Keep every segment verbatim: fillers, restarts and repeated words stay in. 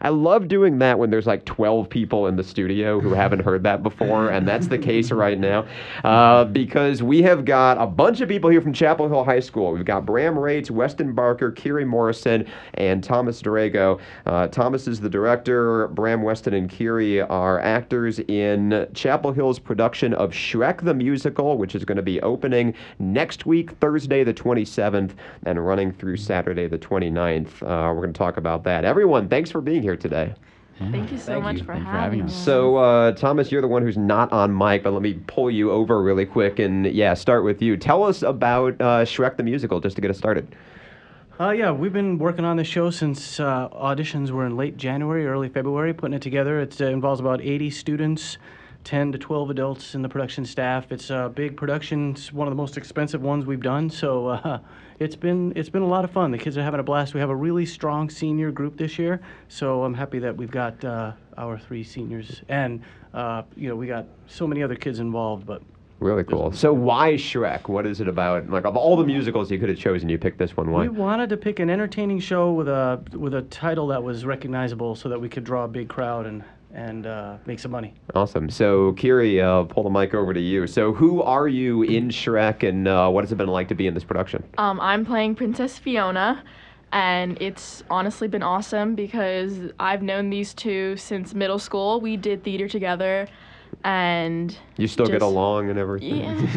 I love doing that when there's like twelve people in the studio who haven't heard that before, and that's the case right now, uh, because we have got a bunch of people here from Chapel Hill High School. We've got Bram Rates, Weston Barker, Kiri Morrison, and Thomas Dorego. Uh, Thomas is the director. Bram, Weston, and Kiri are actors in Chapel Hill's production of Shrek the Musical, which is going to be opening next week, Thursday the twenty-seventh, and running through Saturday the twenty-ninth. Uh, we're going to talk about that. Everyone, thanks for being here today. Yeah. Thank you so Thank much you. for, Thank you having for having us. us. So, uh, Thomas, you're the one who's not on mic, but let me pull you over really quick and, yeah, start with you. Tell us about uh, Shrek the Musical, just to get us started. Uh, yeah, we've been working on the show since uh, auditions were in late January, early February, putting it together. It uh, involves about eighty students, ten to twelve adults in the production staff. It's a big production. It's one of the most expensive ones we've done, so uh, it's been it's been a lot of fun. The kids are having a blast. We have a really strong senior group this year, so I'm happy that we've got uh, our three seniors, and uh, you know we got so many other kids involved, but. Really cool. So why Shrek? What is it about? Like, of all the musicals you could have chosen, you picked this one. Why? We wanted to pick an entertaining show with a with a title that was recognizable, so that we could draw a big crowd and and uh, make some money. Awesome. So, Kiri, uh, pull the mic over to you. So, who are you in Shrek, and uh, what has it been like to be in this production? Um, I'm playing Princess Fiona, and it's honestly been awesome because I've known these two since middle school. We did theater together, and You still get just- along and everything?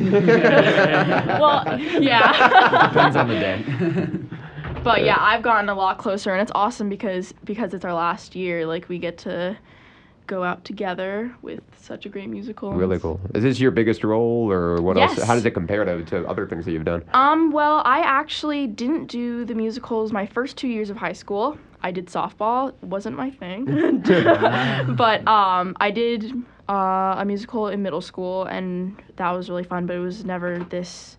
Yeah. Well, yeah. Depends on the day. But yeah, I've gotten a lot closer, and it's awesome because because it's our last year. Like, we get to go out together with such a great musical. Really cool. Is this your biggest role, or what Yes. else? How does it compare to, to other things that you've done? Um, well, I actually didn't do the musicals my first two years of high school. I did softball. It wasn't my thing. But um, I did uh, a musical in middle school, and that was really fun, but it was never this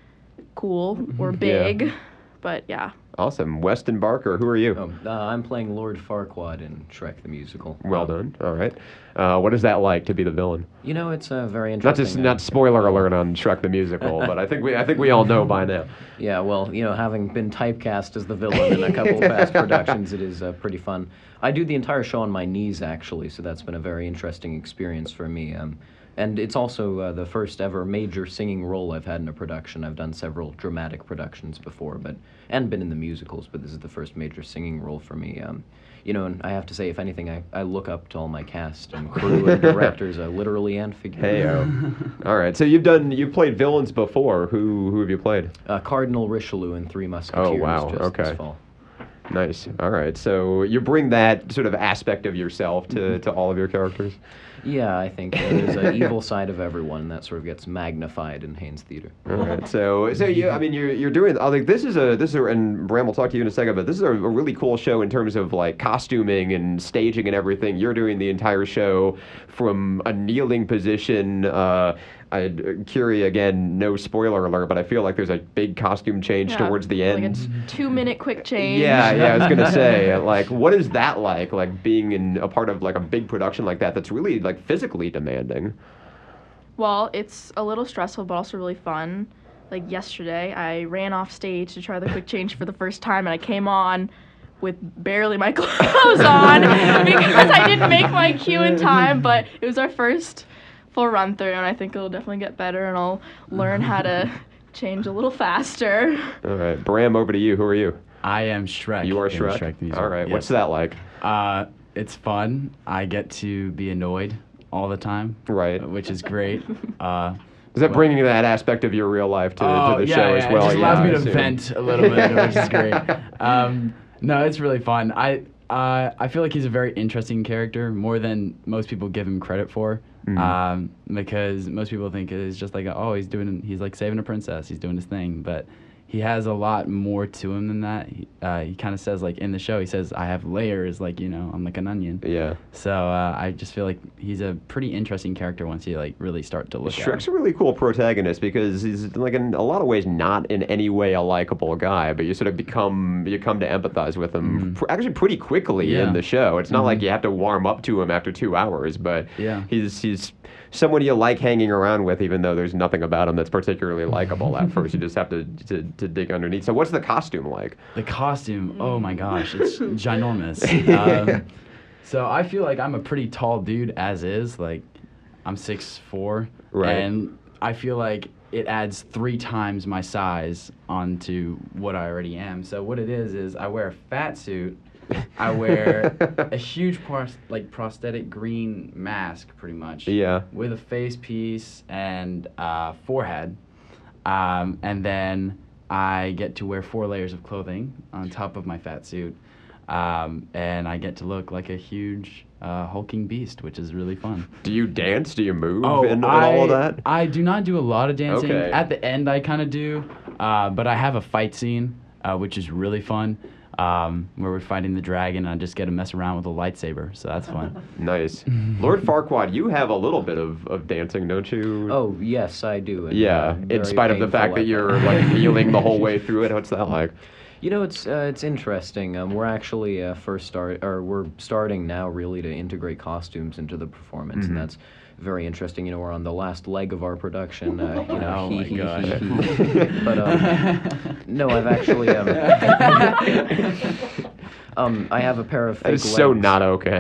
cool or big. But yeah. Awesome. Weston Barker, who are you? Oh, uh, I'm playing Lord Farquaad in Shrek the Musical. Well Um, done. All right. Uh, what is that like to be the villain? You know, it's uh, very Not interesting. just uh, not spoiler alert on Shrek the Musical, but I think we I think we all know by now. Yeah, well, you know, having been typecast as the villain in a couple of past productions, it is uh, pretty fun. I do the entire show on my knees, actually, so that's been a very interesting experience for me. Um, and it's also uh, the first ever major singing role I've had in a production. I've done several dramatic productions before, but and been in the musicals, but this is the first major singing role for me. Um, you know, and I have to say, if anything, I, I look up to all my cast and crew and directors, uh, literally and figuratively. Hey, oh. All right. So you've done you've played villains before. Who who have you played? Uh, Cardinal Richelieu in Three Musketeers. Oh, wow, Just okay. This fall. Nice. All right. So you bring that sort of aspect of yourself to, to all of your characters. Yeah, I think uh, there's an evil side of everyone, and that sort of gets magnified in Haynes Theater. All right. So, so you, I mean, you're you're doing. I think this is a this is a, and Bram will talk to you in a second, but this is a, a really cool show in terms of like costuming and staging and everything. You're doing the entire show from a kneeling position. Uh, I, Kiri, again, no spoiler alert, but I feel like there's a big costume change Yeah, towards the like end. a two minute quick change. Yeah, yeah, I was gonna say, like, what is that like? Like being in a part of like a big production like that, that's really like physically demanding. Well, it's a little stressful, but also really fun. Like yesterday, I ran off stage to try the quick change for the first time, and I came on with barely my clothes on because I didn't make my cue in time. But it was our first full run through, and I think it'll definitely get better, and I'll learn how to change a little faster. All right, Bram, over to you. Who are you? I am Shrek. You are in Shrek. Shrek the Musical. All right, Yes. what's that like? Uh, it's fun. I get to be annoyed all the time. Right. uh, Which is great. Uh, Is that well- bringing that aspect of your real life to, oh, to the yeah, show yeah, as well? It just yeah, allows me I to assume. vent a little bit, which is great. Um, no, it's really fun. I uh, I feel like he's a very interesting character, more than most people give him credit for. Mhm. Um, because most people think it's just like, oh, he's doing, he's like saving a princess, he's doing his thing, but he has a lot more to him than that. He, uh, he kind of says, like, in the show, he says, I have layers, like, you know, I'm like an onion. Yeah. So uh, I just feel like he's a pretty interesting character once you, like, really start to look at him. Shrek's a really cool protagonist because he's like in a lot of ways not in any way a likable guy, but you sort of become you come to empathize with him Mhm. pr- actually pretty quickly Yeah. in the show. It's not Mhm. like you have to warm up to him after two hours, but Yeah. he's he's someone you like hanging around with, even though there's nothing about him that's particularly likable at first. You just have to, to to dig underneath. So what's the costume like? The costume, oh my gosh, it's ginormous. Um, So I feel like I'm a pretty tall dude as is. Like, I'm six four, Right. and I feel like it adds three times my size onto what I already am. So what it is is I wear a fat suit. I wear a huge pros- like prosthetic green mask, pretty much. Yeah. With a face piece and uh, forehead, um, and then I get to wear four layers of clothing on top of my fat suit, um, and I get to look like a huge uh, hulking beast, which is really fun. Do you dance? Do you move Oh, in, in I, all of that? I do not do a lot of dancing. Okay. At the end, I kind of do, uh, but I have a fight scene, uh, which is really fun. Um, where we're fighting the dragon, and I just get to mess around with a lightsaber, so that's fun. Nice. Lord Farquaad, you have a little bit of, of dancing, don't you? Oh, yes, I do. and, Yeah, uh, in very spite of the painful fact that at you're like kneeling the whole way through it. What's that like? You know, it's uh, it's interesting. Um, we're actually uh, first start, or we're starting now really to integrate costumes into the performance, Mm-hmm. and that's very interesting. You know, we're on the last leg of our production. Uh, you know, Oh he, my he, gosh. he, he. But um, no, I've actually um, um, I have a pair of fake That is legs. so not okay.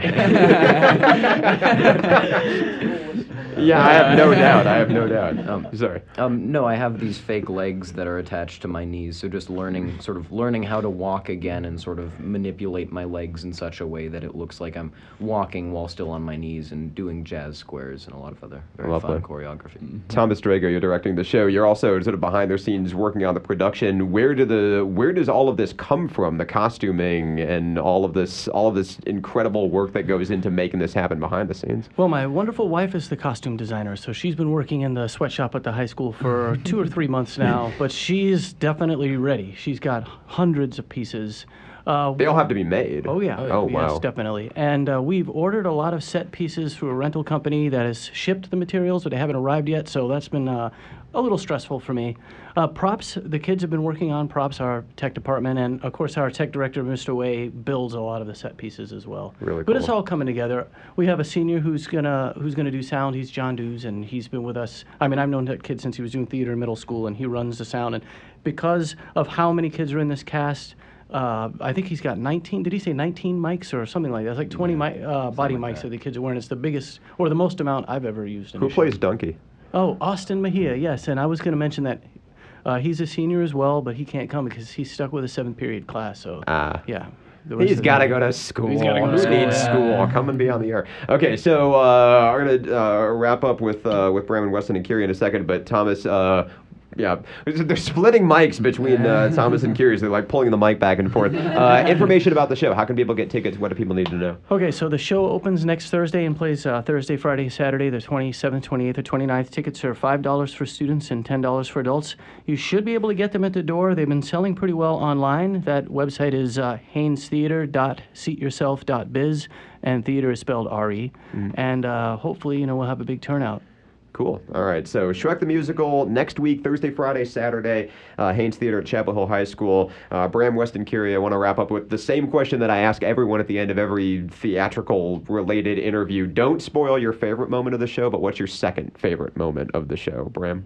Yeah, I have no doubt. I have no doubt. Um, Sorry. Um, no, I have these fake legs that are attached to my knees, so just learning, sort of learning how to walk again and sort of manipulate my legs in such a way that it looks like I'm walking while still on my knees and doing jazz squares and a lot of other very Lovely. fun choreography. Thomas Drago, you're directing the show. You're also sort of behind the scenes working on the production. Where do the where does all of this come from? The costuming and all of this all of this incredible work that goes into making this happen behind the scenes. Well, my wonderful wife is the costume designer, so she's been working in the sweatshop at the high school for two or three months now, but she's definitely ready. She's got hundreds of pieces. Uh, They all have to be made. Oh, yeah. Oh, wow. Yes, definitely. And uh, we've ordered a lot of set pieces through a rental company that has shipped the materials, but they haven't arrived yet, so that's been uh, a little stressful for me. Uh, props, the kids have been working on props, our tech department, and of course our tech director, Mister Way, builds a lot of the set pieces as well. Really But it's cool. all coming together. We have a senior who's gonna who's gonna do sound. He's John Dews, and he's been with us. I mean, I've known that kid since he was doing theater in middle school, and he runs the sound. And because of how many kids are in this cast, uh, I think he's got nineteen. Did he say nineteen mics or something like that? It's like twenty mi- uh, body like mics that. that the kids are wearing. It's the biggest or the most amount I've ever used. In Who a show. plays Donkey? Oh, Austin Mejia, yes. And I was going to mention that uh, he's a senior as well, but he can't come because he's stuck with a seventh period class. So, Ah. yeah. The rest He's of got to the- go to school. He's gotta go to Who school, needs yeah. school? Come and be on the air. Okay, so uh, we're gonna uh, wrap up with uh, with Bram and Weston and Kiri in a second. But Thomas, uh, yeah, they're splitting mics between uh, Thomas and Kiri. So they're like pulling the mic back and forth. Uh, information about the show. How can people get tickets? What do people need to know? Okay, so the show opens next Thursday and plays uh, Thursday, Friday, Saturday, the twenty-seventh, twenty-eighth, or twenty-ninth. Tickets are five dollars for students and ten dollars for adults. You should be able to get them at the door. They've been selling pretty well online. That website is uh, haynes theater dot seat yourself dot biz, and theater is spelled R E. And uh, hopefully, you know, we'll have a big turnout. Cool. All right. So Shrek the Musical next week, Thursday, Friday, Saturday, uh, Haynes Theater at Chapel Hill High School. Uh, Bram, Weston, Kiri, I want to wrap up with the same question that I ask everyone at the end of every theatrical-related interview. Don't spoil your favorite moment of the show, but what's your second favorite moment of the show, Bram?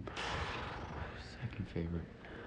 Second favorite.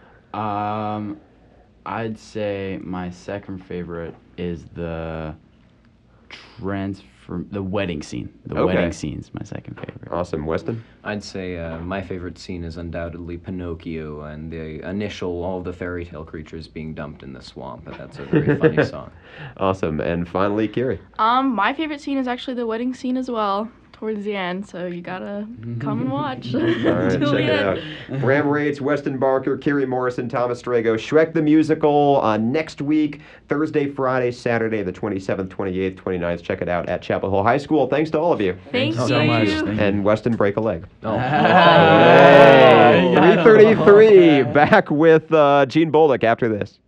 Um, I'd say my second favorite is the transfer, the wedding scene. The Okay. wedding scene's my second favorite. Awesome. Weston? I'd say uh, my favorite scene is undoubtedly Pinocchio and the initial, all of the fairy tale creatures being dumped in the swamp. But that's a very funny song. Awesome. And finally, Kiri. Um, my favorite scene is actually the wedding scene as well, towards the end. So you gotta come and watch. All right, Till check the it out. end. Bram Rates, Weston Barker, Kiri Morrison, Thomas Drago, Shrek the Musical uh, next week, Thursday, Friday, Saturday, the twenty-seventh, twenty-eighth, twenty-ninth. Check it out at Chapel Hill High School. Thanks to all of you. Thank so you. much. Thank you. And Weston, break a leg. Oh. Hey, you got three thirty-three, back with uh, Gene Bullock after this.